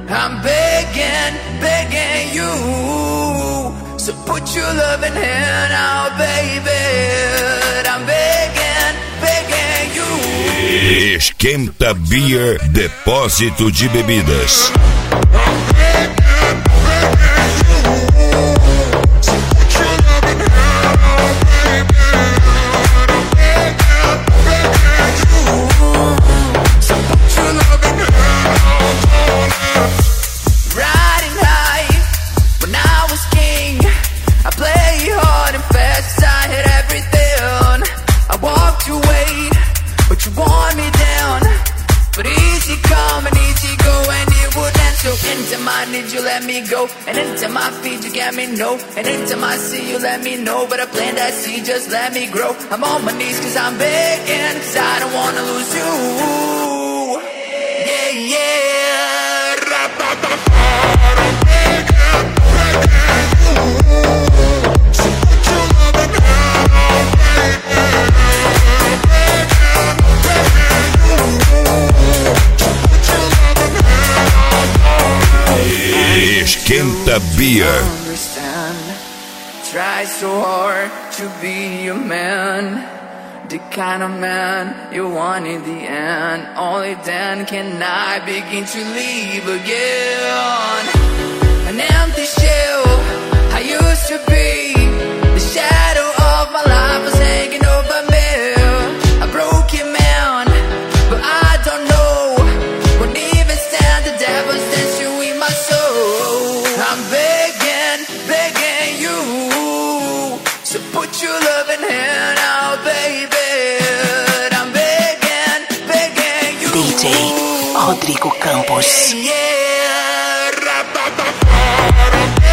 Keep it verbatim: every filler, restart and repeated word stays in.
I'm begging, begging you, so put your loving hand out, baby. I'm begging, begging you. Esquenta Beer, depósito de bebidas. Did you let me go? And into my feet you get me no. And into my sea you let me know. But I plant that seed, just let me grow. I'm on my knees cause I'm begging, cause I don't wanna lose you. Yeah, yeah. I'm begging, begging you. So put your loving hand out, baby. I'm begging, begging you. So put your loving hand out, baby. Esquenta Beer. Try so hard to be a man, the kind of man you want in the end. Only then can I begin to live again. An empty shell I used to be. The shadow of my life was hanging over me. A broken man, but I don't know. Won't even stand the devil's dancing in my soul. I'm begging, begging you, so put your loving hand out, baby. I'm begging, begging you. D J Rodrigo Campos. Yeah, yeah.